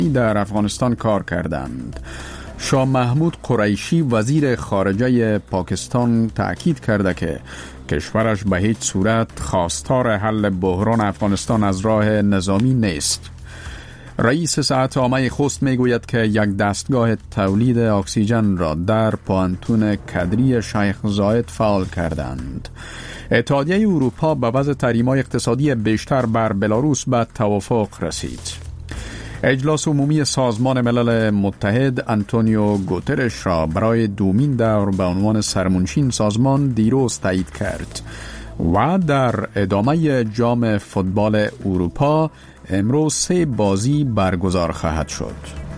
در افغانستان کار کردند. شاه محمود قریشی وزیر خارجه پاکستان تأکید کرده که کشورش به هیچ صورت خواستار حل بحران افغانستان از راه نظامی نیست. رئیس ساعت عامه خوست میگوید که یک دستگاه تولید اکسیژن را در پوانتون کدری شیخ زاید فعال کردند. اتحادیه اروپا به وضع تحریم‌های اقتصادی بیشتر بر بلاروس به توافق رسید. اجلاس عمومی سازمان ملل متحد آنتونیو گوترش را برای دومین دور به عنوان سرمنشین سازمان دیروز تایید کرد. و در ادامه جام فوتبال اروپا امروز 3 بازی برگزار خواهد شد.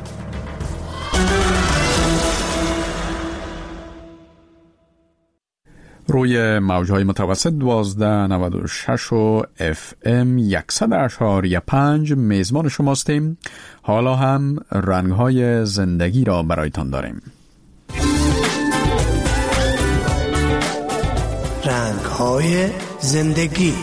روی موجهای متوسط 1296 و FM 100.5 میزبان شماستیم. حالا هم رنگهای زندگی را برایتان داریم. رنگهای زندگی.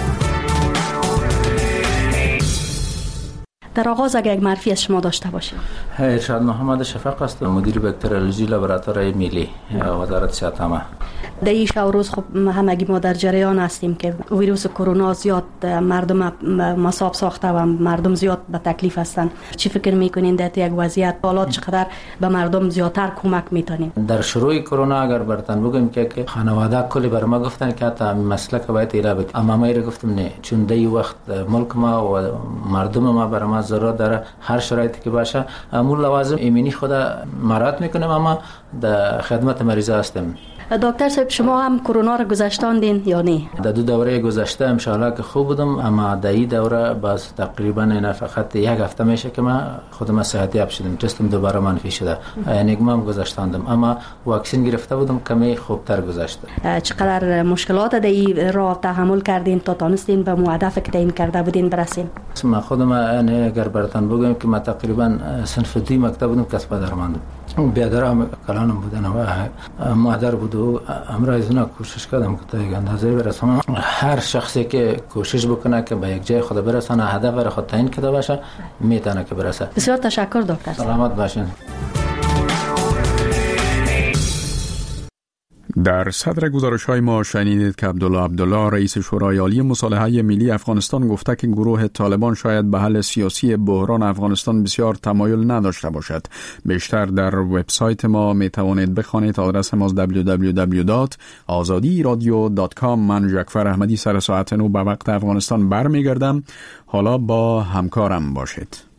در آغاز اگر یک معرفی از شما داشته باشیم. ارشاد محمد شفق است، مدیر بکتریولوژی لابراتوار ملی وزارت صحت عامه. در این شب روز خب همگی ما در جریان هستیم که ویروس کرونا زیاد مردم مصاب ساخته و مردم زیاد به تکلیف هستند. چی فکر میکنین در یک وضعیت حالات چقدر به مردم زیادتر کمک میتونیم؟ در شروع کرونا اگر برتن بگم که خانواده کلی بر ما گفتن که حتی مسئله که باید ایراد بکنیم، اما ما گفتم نه، چون در این وقت ملک ما و مردم ما بر ما ضرورت داره هر شرایطی که باشه امور لوازم ایمنی خود مراعات میکنیم، اما در خدمت مریض هستیم. دکتر صاحب شما هم کرونا را گذشتاندین یا نه؟ در 2 دوره گذشته ان شاء الله که خوب بودم، اما در این دوره باز تقریبا نه فقط 1 هفته میشه که ما خودم صحتی یاب شدم، تستم دوباره منفی شده، یعنی من گذشتاندم، اما واکسن گرفته بودم کمی خوبتر گذشته. چقدر مشکلات در این راه تحمل کردین تا تونستین به هدف که تعیین کرده بودین برسین؟ ما خودم یعنی اگر براتون بگم که ما تقریبا صنف 2 مکتب بودم کسب درآمد. بیادرم کلانم بودن و مادر بود و امروز از اونا کوشش کردم که تا یک اندازه برسم. هر شخصی که کوشش بکنه که به یک جای خود برسانه، هدف برای خود تعیین کرده باشه، میتونه که برسه. بسیار تشکر دکتر. سلامت باشین. در صدر گزارش‌های ما شنیدید که عبدالله رئیس شورای عالی مصالحه ملی افغانستان گفته که گروه طالبان شاید به حل سیاسی بحران افغانستان بسیار تمایل نداشته باشد. بیشتر در وبسایت ما می توانید بخوانید. آدرس ما www.azadiradio.com. من جعفر احمدی سر ساعت 9 به وقت افغانستان برمیگردم. حالا با همکارم باشید.